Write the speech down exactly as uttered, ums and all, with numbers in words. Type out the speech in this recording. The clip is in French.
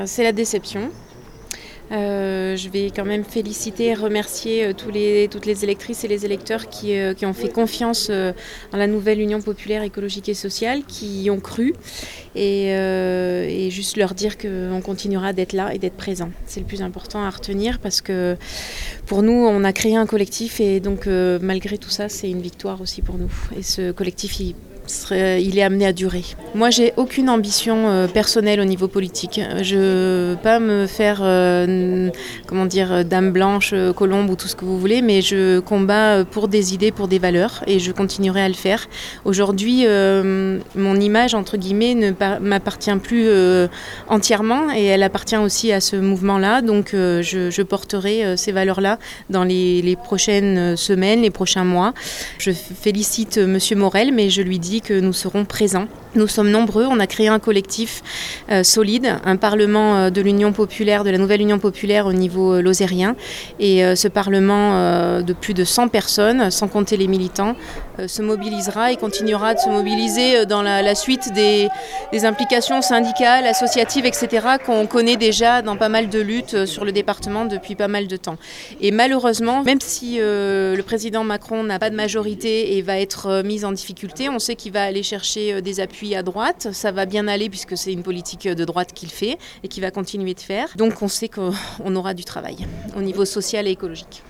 C'est la déception. Euh, je vais quand même féliciter et remercier euh, tous les, toutes les électrices et les électeurs qui, euh, qui ont fait confiance euh, en la nouvelle Union populaire écologique et sociale, qui y ont cru et, euh, et juste leur dire qu'on continuera d'être là et d'être présent. C'est le plus important à retenir parce que pour nous, on a créé un collectif et donc euh, malgré tout ça, c'est une victoire aussi pour nous. Et ce collectif, il Serait, il est amené à durer. Moi, j'ai aucune ambition euh, personnelle au niveau politique. Je ne veux pas me faire, euh, comment dire, dame blanche, euh, colombe ou tout ce que vous voulez, mais je combats pour des idées, pour des valeurs, et je continuerai à le faire. Aujourd'hui, euh, mon image, entre guillemets, ne par- m'appartient plus euh, entièrement, et elle appartient aussi à ce mouvement-là. Donc, euh, je, je porterai euh, ces valeurs-là dans les, les prochaines semaines, les prochains mois. Je félicite euh, Monsieur Morel, mais je lui dis que nous serons présents. Nous sommes nombreux, on a créé un collectif euh, solide, un parlement euh, de l'Union populaire, de la nouvelle Union populaire au niveau euh, lozérien. Et euh, ce parlement euh, de plus de cent personnes, sans compter les militants, euh, se mobilisera et continuera de se mobiliser dans la, la suite des, des implications syndicales, associatives, et cetera qu'on connaît déjà dans pas mal de luttes sur le département depuis pas mal de temps. Et malheureusement, même si euh, le président Macron n'a pas de majorité et va être euh, mis en difficulté, on sait qu'il va aller chercher euh, des appuis à droite. Ça va bien aller puisque c'est une politique de droite qu'il fait et qu'il va continuer de faire. Donc on sait qu'on aura du travail au niveau social et écologique.